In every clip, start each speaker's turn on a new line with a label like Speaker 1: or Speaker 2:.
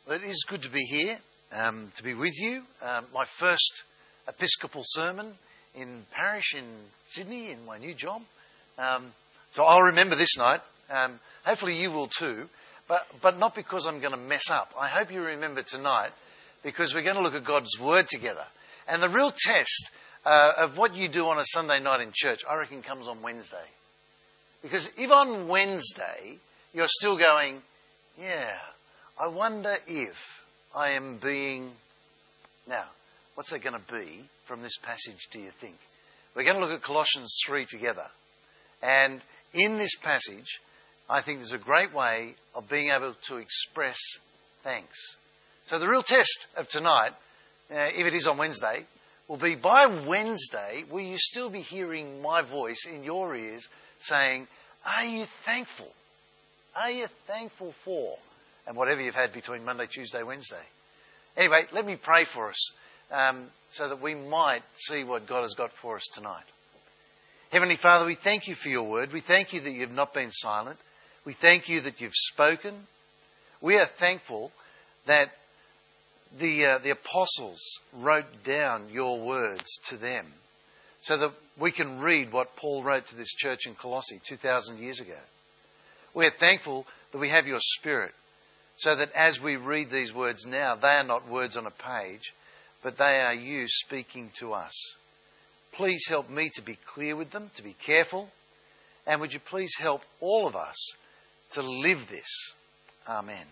Speaker 1: Well, it is good to be here, to be with you. My first Episcopal sermon in parish in Sydney in my new job. So I'll remember this night. Hopefully you will too, but not because I'm going to mess up. I hope you remember tonight because we're going to look at God's Word together. And the real test of what you do on a Sunday night in church, I reckon, comes on Wednesday. Because if on Wednesday you're still going, I wonder if I am being... Now, what's that going to be from this passage, do you think? We're going to look at Colossians 3 together. And in this passage, I think there's a great way of being able to express thanks. So the real test of tonight, if it is on Wednesday, will be by Wednesday, will you still be hearing my voice in your ears saying, are you thankful? Are you thankful for? And whatever you've had between Monday, Tuesday, Wednesday. Anyway, let me pray for us so that we might see what God has got for us tonight. Heavenly Father, we thank you for your word. We thank you that you've not been silent. We thank you that you've spoken. We are thankful that the apostles wrote down your words to them so that we can read what Paul wrote to this church in Colossae 2,000 years ago. We are thankful that we have your Spirit, so that as we read these words now, they are not words on a page, but they are you speaking to us. Please help me to be clear with them, to be careful, and would you please help all of us to live this. Amen.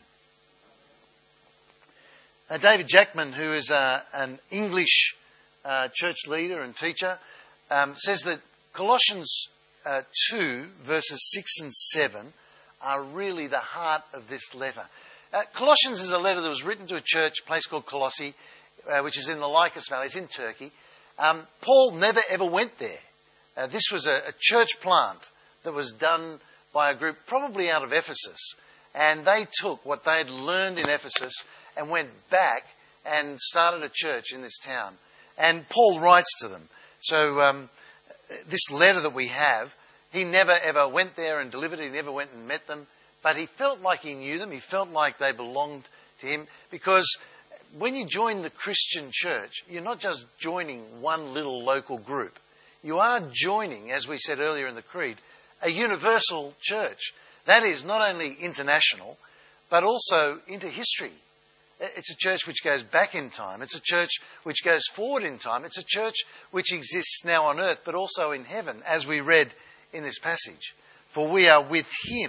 Speaker 1: David Jackman, who is an English church leader and teacher, says that Colossians 2, verses 6 and 7 are really the heart of this letter. Colossians is a letter that was written to a church, a place called Colossae, which is in the Lycus Valley. It's in Turkey. Paul never ever went there. This was a church plant that was done by a group probably out of Ephesus. And they took what they had learned in Ephesus and went back and started a church in this town. And Paul writes to them. So this letter that we have, he never ever went there and delivered it. He never went and met them. But he felt like he knew them. He felt like they belonged to him. Because when you join the Christian church, you're not just joining one little local group. You are joining, as we said earlier in the Creed, a universal church. That is not only international, but also into history. It's a church which goes back in time. It's a church which goes forward in time. It's a church which exists now on earth, but also in heaven, as we read in this passage. For we are with him,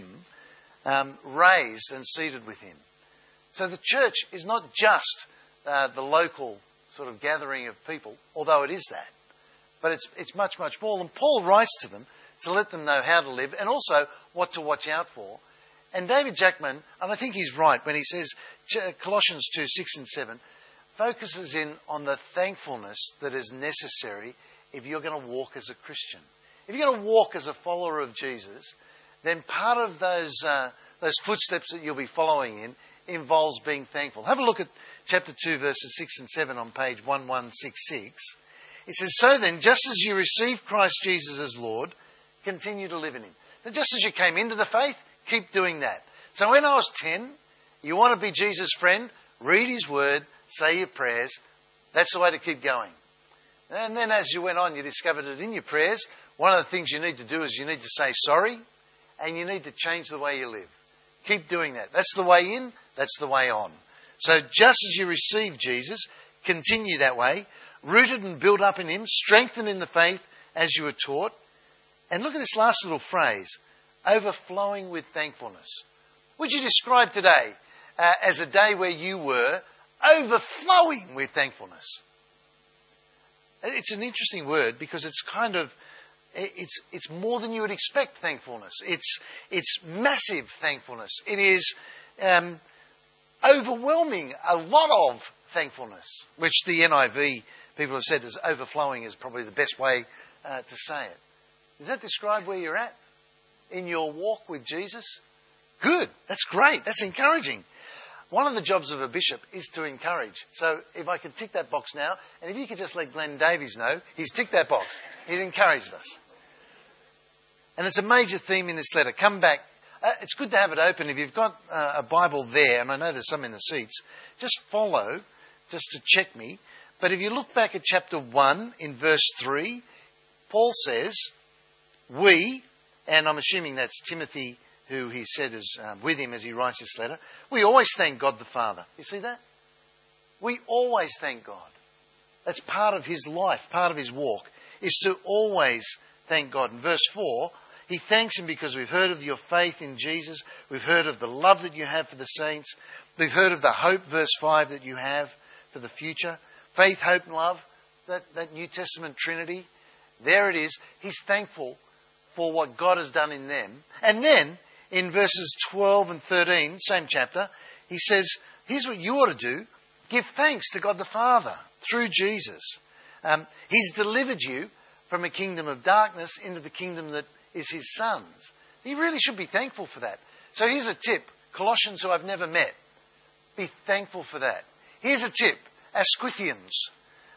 Speaker 1: raised and seated with him. So the church is not just the local sort of gathering of people, although it is that. But it's much, much more. And Paul writes to them to let them know how to live and also what to watch out for. And David Jackman, and I think he's right when he says Colossians 2, 6 and 7, focuses in on the thankfulness that is necessary if you're going to walk as a Christian. If you're going to walk as a follower of Jesus, then part of those footsteps that you'll be following in involves being thankful. Have a look at chapter 2, verses 6 and 7 on page 1166. It says, so then, just as you received Christ Jesus as Lord, continue to live in him. Now, just as you came into the faith, keep doing that. So when I was 10, you want to be Jesus' friend, read his word, say your prayers. That's the way to keep going. And then as you went on, you discovered that in your prayers, one of the things you need to do is you need to say sorry and you need to change the way you live. Keep doing that. That's the way in, that's the way on. So just as you received Jesus, continue that way, rooted and built up in him, strengthened in the faith as you were taught. And look at this last little phrase, overflowing with thankfulness. Would you describe today as a day where you were overflowing with thankfulness? It's an interesting word because it's kind of, it's more than you would expect thankfulness. It's massive thankfulness. It is overwhelming, a lot of thankfulness, which the NIV people have said is overflowing is probably the best way to say it. Does that describe where you're at in your walk with Jesus? Good. That's great. That's encouraging. One of the jobs of a bishop is to encourage. So if I could tick that box now, and if you could just let Glenn Davies know, he's ticked that box. He's encouraged us. And it's a major theme in this letter. Come back It's good to have it open. If you've got a Bible there, and I know there's some in the seats, just follow, just to check me. But if you look back at chapter 1 in verse 3, Paul says, we, and I'm assuming that's Timothy, who he said is with him as he writes this letter, we always thank God the Father. You see that? We always thank God. That's part of his life, part of his walk, is to always thank God. In verse 4, he thanks him because we've heard of your faith in Jesus. We've heard of the love that you have for the saints. We've heard of the hope, verse 5, that you have for the future. Faith, hope and love, that New Testament Trinity. There it is. He's thankful for what God has done in them. And then, in verses 12 and 13, same chapter, he says, here's what you ought to do. Give thanks to God the Father through Jesus. He's delivered you from a kingdom of darkness into the kingdom that is his Son's. You really should be thankful for that. So here's a tip. Colossians who I've never met, be thankful for that. Here's a tip. Asquithians,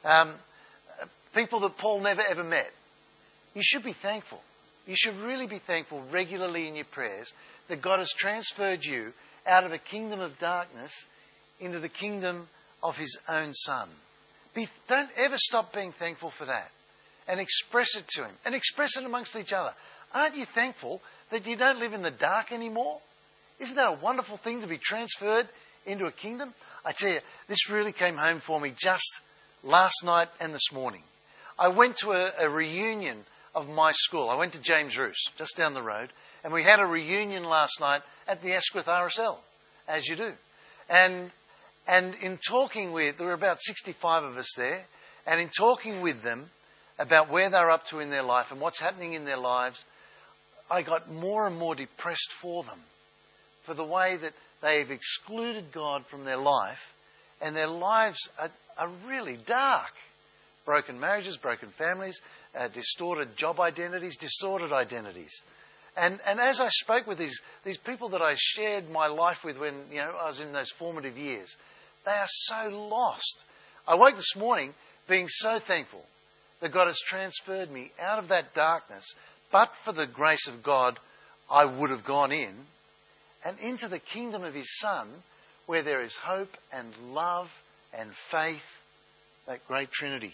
Speaker 1: people that Paul never ever met. You should be thankful. You should really be thankful regularly in your prayers that God has transferred you out of a kingdom of darkness into the kingdom of his own Son. Don't ever stop being thankful for that. And express it to him. And express it amongst each other. Aren't you thankful that you don't live in the dark anymore? Isn't that a wonderful thing to be transferred into a kingdom? I tell you, this really came home for me just last night and this morning. I went to a reunion of my school. I went to James Roos, just down the road, and we had a reunion last night at the Asquith RSL, as you do. And in talking with, there were about 65 of us there, and in talking with them about where they're up to in their life and what's happening in their lives, I got more and more depressed for them, for the way that they've excluded God from their life, and their lives are really dark. Broken marriages, broken families, distorted job identities, distorted identities. And as I spoke with these people that I shared my life with when I was in those formative years, they are so lost. I woke this morning being so thankful that God has transferred me out of that darkness, but for the grace of God, I would have gone in, and into the kingdom of his Son, where there is hope and love and faith, that great Trinity.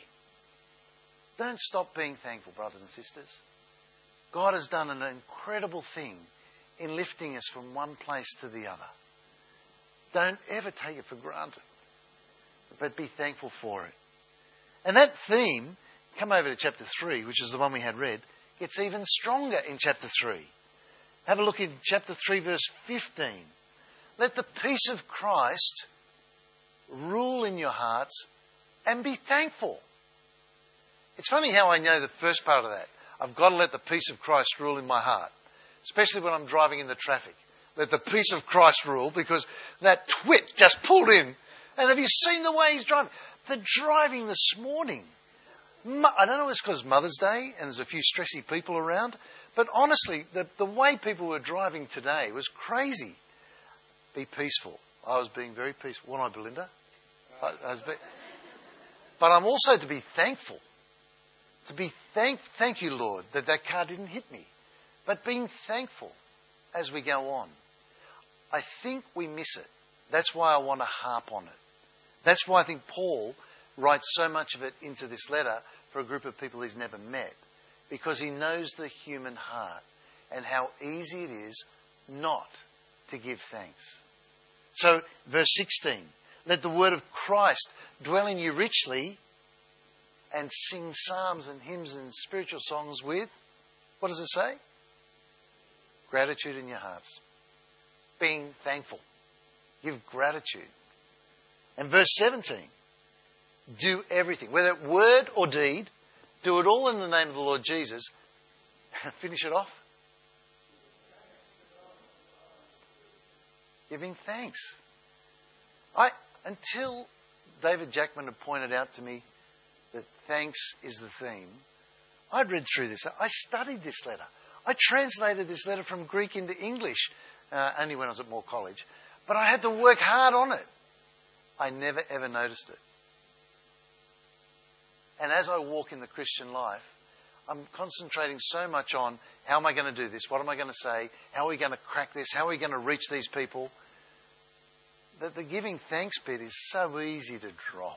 Speaker 1: Don't stop being thankful, brothers and sisters. God has done an incredible thing in lifting us from one place to the other. Don't ever take it for granted, but be thankful for it. And that theme, come over to chapter 3, which is the one we had read, gets even stronger in chapter 3. Have a look in chapter 3, verse 15. Let the peace of Christ rule in your hearts and be thankful. It's funny how I know the first part of that. I've got to let the peace of Christ rule in my heart, especially when I'm driving in the traffic. Let the peace of Christ rule, because that twit just pulled in. And have you seen the way he's driving? The driving this morning. I don't know if it's because Mother's Day and there's a few stressy people around, but honestly, the way people were driving today was crazy. Be peaceful. I was being very peaceful. Wasn't I, Belinda? But I'm also to be thankful. To be thank you, Lord, that car didn't hit me. But being thankful as we go on. I think we miss it. That's why I want to harp on it. That's why I think Paul writes so much of it into this letter for a group of people he's never met. Because he knows the human heart and how easy it is not to give thanks. So, verse 16. Let the word of Christ dwell in you richly, and sing psalms and hymns and spiritual songs with, what does it say? Gratitude in your hearts. Being thankful. Give gratitude. And verse 17. Do everything, whether word or deed, do it all in the name of the Lord Jesus. Finish it off. Giving thanks. Until David Jackman had pointed out to me that thanks is the theme, I'd read through this. I studied this letter. I translated this letter from Greek into English, only when I was at Moore College. But I had to work hard on it. I never ever noticed it. And as I walk in the Christian life, I'm concentrating so much on how am I going to do this? What am I going to say? How are we going to crack this? How are we going to reach these people? That the giving thanks bit is so easy to drop.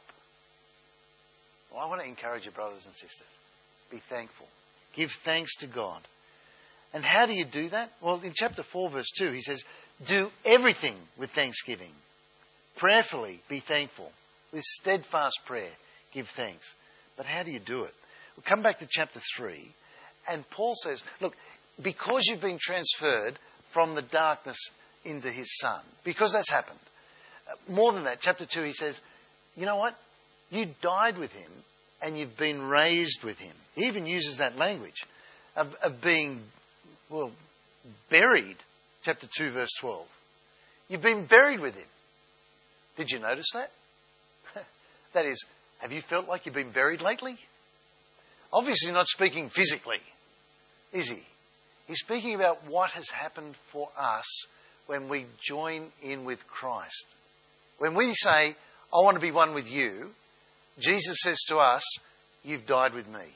Speaker 1: Well, I want to encourage you, brothers and sisters. Be thankful. Give thanks to God. And how do you do that? Well, in chapter 4, verse 2, he says, do everything with thanksgiving. Prayerfully be thankful. With steadfast prayer, give thanks. But how do you do it? We'll come back to chapter 3, and Paul says, look, because you've been transferred from the darkness into his Son, because that's happened. More than that, chapter 2, he says, you know what? You died with him, and you've been raised with him. He even uses that language of being, buried. Chapter 2, verse 12. You've been buried with him. Did you notice that? That is, have you felt like you've been buried lately? Obviously not speaking physically, is he? He's speaking about what has happened for us when we join in with Christ. When we say, I want to be one with you, Jesus says to us, you've died with me.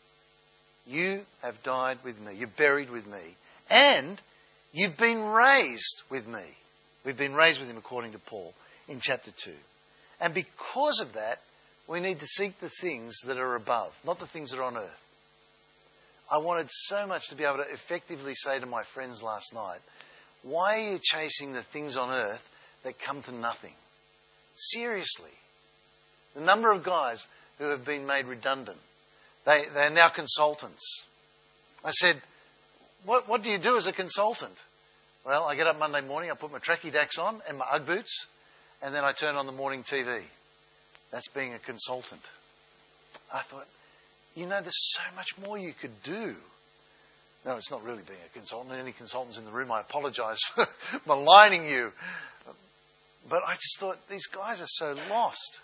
Speaker 1: You have died with me. You're buried with me. And you've been raised with me. We've been raised with him according to Paul in chapter 2. And because of that, we need to seek the things that are above, not the things that are on earth. I wanted so much to be able to effectively say to my friends last night, why are you chasing the things on earth that come to nothing? Seriously. The number of guys who have been made redundant, they're now consultants. I said, what do you do as a consultant? Well, I get up Monday morning, I put my tracky dacks on and my Ugg boots, and then I turn on the morning TV. That's being a consultant. I thought, there's so much more you could do. No, it's not really being a consultant. Any consultants in the room, I apologise for maligning you. But I just thought, these guys are so lost.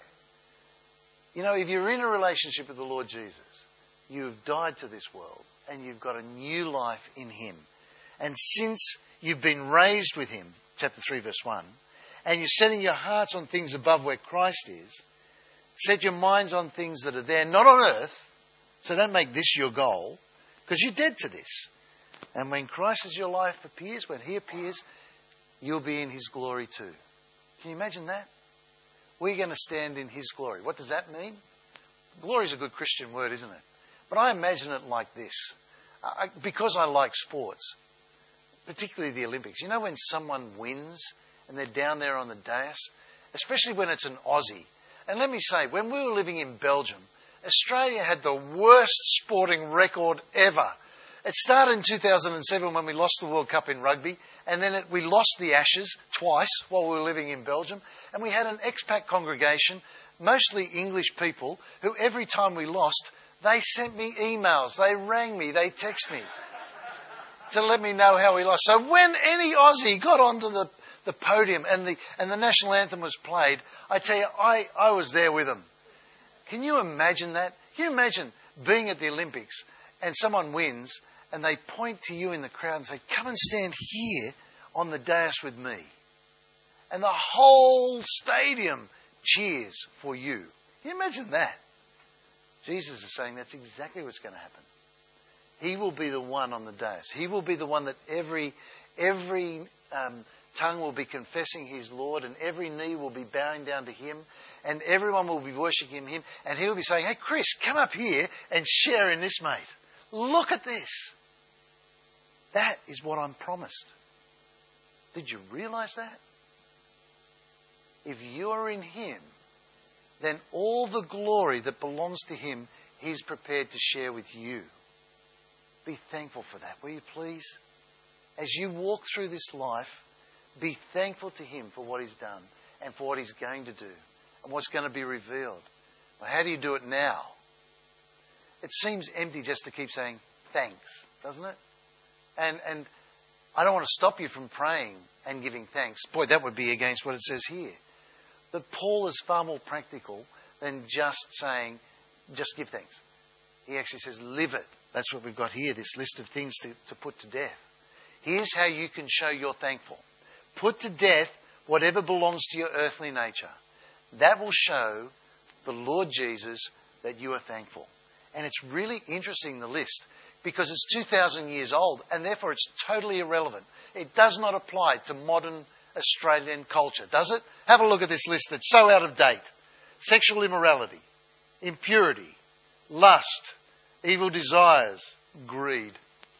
Speaker 1: If you're in a relationship with the Lord Jesus, you've died to this world and you've got a new life in him. And since you've been raised with him, chapter 3, verse 1, and you're setting your hearts on things above where Christ is, set your minds on things that are there, not on earth. So don't make this your goal, because you're dead to this. And when Christ as your life appears, when he appears, you'll be in his glory too. Can you imagine that? We're going to stand in his glory. What does that mean? Glory is a good Christian word, isn't it? But I imagine it like this. Because I like sports, particularly the Olympics. When someone wins and they're down there on the dais, especially when it's an Aussie. And let me say, when we were living in Belgium, Australia had the worst sporting record ever. It started in 2007 when we lost the World Cup in rugby, and then we lost the Ashes twice while we were living in Belgium, and we had an expat congregation, mostly English people, who every time we lost, they sent me emails, they rang me, they texted me to let me know how we lost. So when any Aussie got onto the podium and the national anthem was played, I tell you, I was there with them. Can you imagine that? Can you imagine being at the Olympics and someone wins and they point to you in the crowd and say, come and stand here on the dais with me. And the whole stadium cheers for you. Can you imagine that? Jesus is saying that's exactly what's going to happen. He will be the one on the dais. He will be the one that every tongue will be confessing his Lord, and every knee will be bowing down to him, and everyone will be worshipping him, and he'll be saying, hey, Chris, come up here and share in this, mate. Look at this. That is what I'm promised. Did you realise that? If you're in him, then all the glory that belongs to him, he's prepared to share with you. Be thankful for that, will you please? As you walk through this life, be thankful to him for what he's done and for what he's going to do and what's going to be revealed. Well, how do you do it now? It seems empty just to keep saying thanks, doesn't it? And I don't want to stop you from praying and giving thanks. Boy, that would be against what it says here. But Paul is far more practical than just saying, just give thanks. He actually says, live it. That's what we've got here, this list of things to put to death. Here's how you can show you're thankful. Put to death whatever belongs to your earthly nature. That will show the Lord Jesus that you are thankful. And it's really interesting, the list, because it's 2,000 years old and therefore it's totally irrelevant. It does not apply to modern Australian culture, does it? Have a look at this list that's so out of date. Sexual immorality, impurity, lust, evil desires, greed.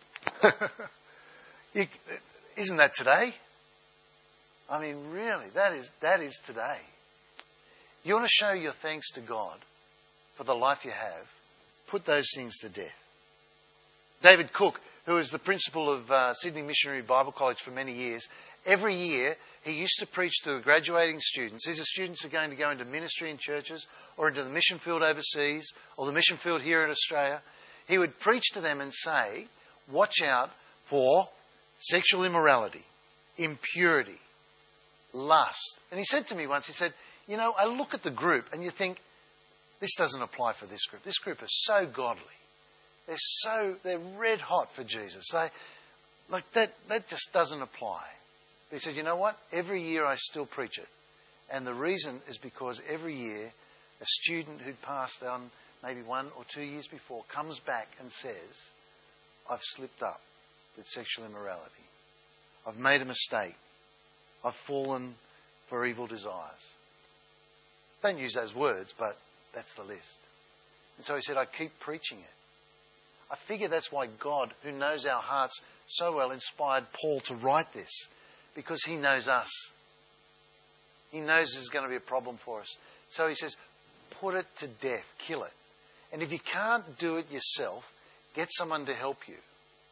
Speaker 1: Isn't that today? I mean, really, that is today. You want to show your thanks to God for the life you have, put those things to death. David Cook, who was the principal of Sydney Missionary Bible College for many years, every year he used to preach to the graduating students. These are students who are going to go into ministry in churches or into the mission field overseas or the mission field here in Australia. He would preach to them and say, watch out for sexual immorality, impurity, lust. And he said to me once, he said, you know, I look at the group and you think, this doesn't apply for this group. This group is so godly. They're red hot for Jesus. That just doesn't apply. But he said, you know what? Every year I still preach it. And the reason is because every year a student who'd passed on maybe 1 or 2 years before comes back and says, I've slipped up with sexual immorality. I've made a mistake. I've fallen for evil desires. Don't use those words, but that's the list. And so he said, I keep preaching it. I figure that's why God, who knows our hearts so well, inspired Paul to write this. Because he knows us. He knows there's going to be a problem for us. So he says, put it to death, kill it. And if you can't do it yourself, get someone to help you.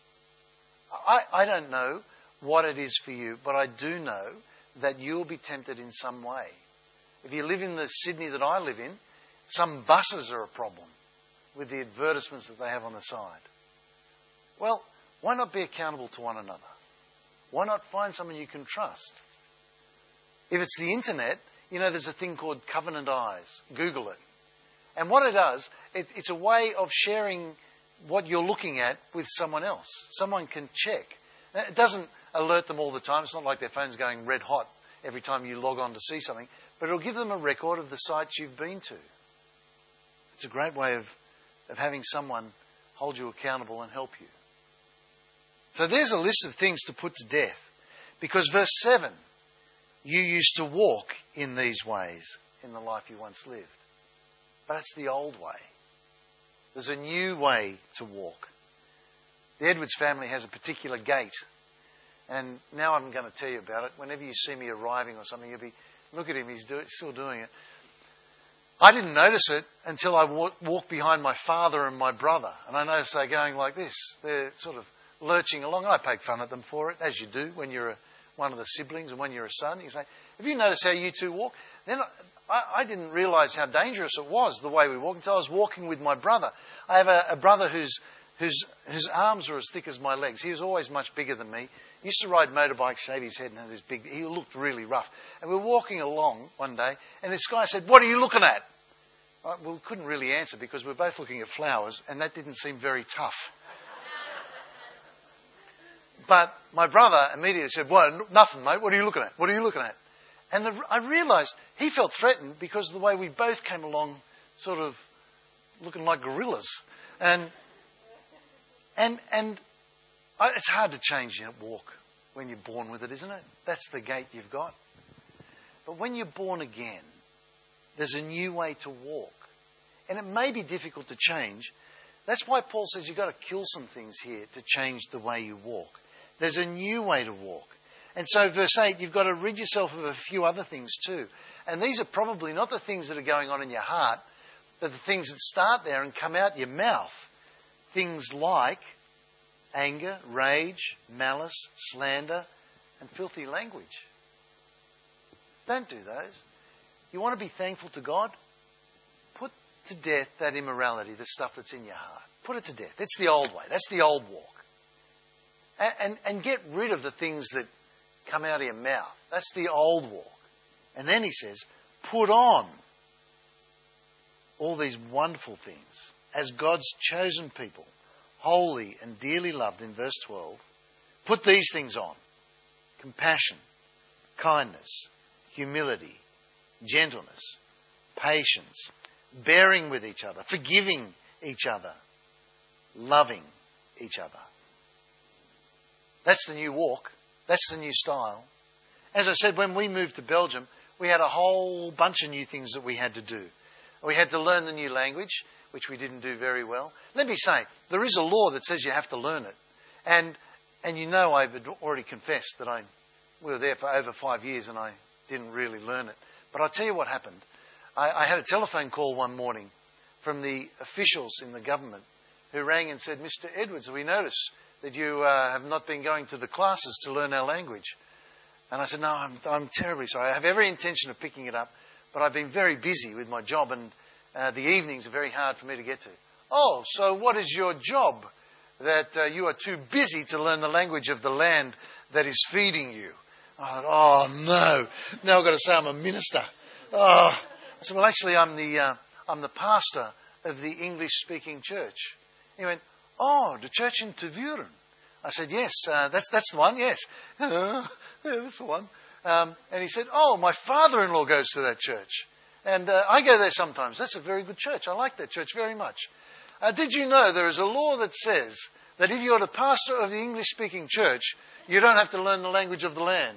Speaker 1: I don't know what it is for you, but I do know that you'll be tempted in some way. If you live in the Sydney that I live in, some buses are a problem with the advertisements that they have on the side. Well, why not be accountable to one another? Why not find someone you can trust? If it's the internet, you know, there's a thing called Covenant Eyes. Google it. And what it does, it's a way of sharing what you're looking at with someone else. Someone can check. It doesn't alert them all the time. It's not like their phone's going red hot every time you log on to see something. But it'll give them a record of the sites you've been to. It's a great way of having someone hold you accountable and help you. So there's a list of things to put to death. Because verse 7, you used to walk in these ways in the life you once lived. But it's the old way. There's a new way to walk. The Edwards family has a particular gait. And now I'm going to tell you about it. Whenever you see me arriving or something, you'll be, look at him, he's still doing it. I didn't notice it until I walked behind my father and my brother. And I noticed they're going like this. They're sort of lurching along. I poke fun at them for it, as you do when you're one of the siblings and when you're a son. You say, have you noticed how you two walk? Then I didn't realise how dangerous it was, the way we walk, until I was walking with my brother. I have a brother whose arms are as thick as my legs. He was always much bigger than me. He used to ride motorbikes, shave his head, and have this big... He looked really rough. And we were walking along one day, and this guy said, what are you looking at? Well, we couldn't really answer because we were both looking at flowers, and that didn't seem very tough. But my brother immediately said, well, nothing, mate. What are you looking at? What are you looking at? And I realised he felt threatened because of the way we both came along sort of looking like gorillas. And it's hard to change your walk when you're born with it, isn't it? That's the gait you've got. But when you're born again, there's a new way to walk. And it may be difficult to change. That's why Paul says you've got to kill some things here to change the way you walk. There's a new way to walk. And so verse 8, you've got to rid yourself of a few other things too. And these are probably not the things that are going on in your heart, but the things that start there and come out your mouth. Things like anger, rage, malice, slander, and filthy language. Don't do those. You want to be thankful to God? Put to death that immorality, the stuff that's in your heart. Put it to death. It's the old way. That's the old walk. And get rid of the things that come out of your mouth. That's the old walk. And then he says, put on all these wonderful things as God's chosen people, holy and dearly loved in verse 12. Put these things on: compassion, kindness, humility, gentleness, patience, bearing with each other, forgiving each other, loving each other. That's the new walk. That's the new style. As I said, when we moved to Belgium, we had a whole bunch of new things that we had to do. We had to learn the new language, which we didn't do very well. Let me say, there is a law that says you have to learn it. And you know I've already confessed that we were there for over 5 years and I didn't really learn it. But I'll tell you what happened. I had a telephone call one morning from the officials in the government who rang and said, Mr. Edwards, we notice that you have not been going to the classes to learn our language. And I said, no, I'm terribly sorry. I have every intention of picking it up, but I've been very busy with my job and the evenings are very hard for me to get to. Oh, so what is your job? That you are too busy to learn the language of the land that is feeding you. I thought, oh no, now I've got to say I'm a minister. Oh, I said, well, actually, I'm the pastor of the English-speaking church. He went, oh, the church in Tervuren. I said, yes, that's the one, yes. Yeah, that's the one. And he said, oh, my father-in-law goes to that church. And I go there sometimes. That's a very good church. I like that church very much. Did you know there is a law that says that if you're the pastor of the English-speaking church, you don't have to learn the language of the land?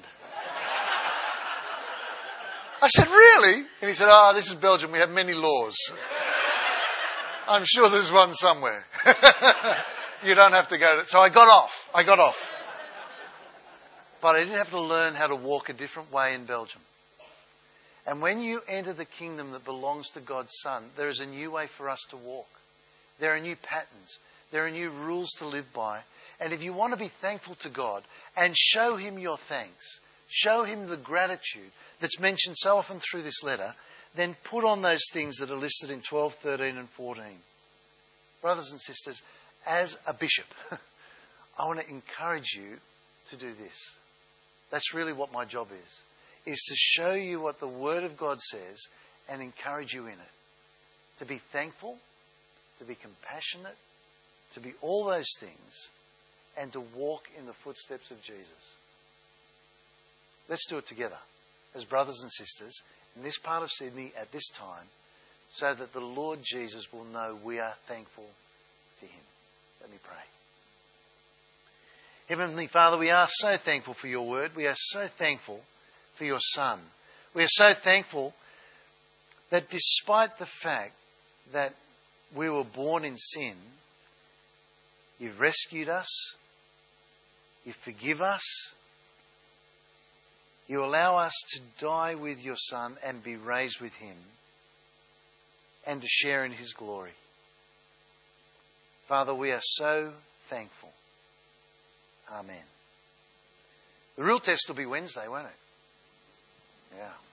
Speaker 1: I said, really? And he said, this is Belgium. We have many laws. I'm sure there's one somewhere. You don't have to go to... So I got off. But I didn't have to learn how to walk a different way in Belgium. And when you enter the kingdom that belongs to God's Son, there is a new way for us to walk. There are new patterns. There are new rules to live by. And if you want to be thankful to God and show Him your thanks, show Him the gratitude that's mentioned so often through this letter, then put on those things that are listed in 12, 13 and 14. Brothers and sisters, as a bishop, I want to encourage you to do this. That's really what my job is to show you what the Word of God says and encourage you in it. To be thankful, to be compassionate, to be all those things, and to walk in the footsteps of Jesus. Let's do it together as brothers and sisters in this part of Sydney at this time, so that the Lord Jesus will know we are thankful to Him. Let me pray. Heavenly Father, we are so thankful for your word. We are so thankful for your Son. We are so thankful that despite the fact that we were born in sin, you've rescued us, you forgive us, you allow us to die with your Son and be raised with Him and to share in His glory. Father, we are so thankful. Amen. The real test will be Wednesday, won't it? Yeah.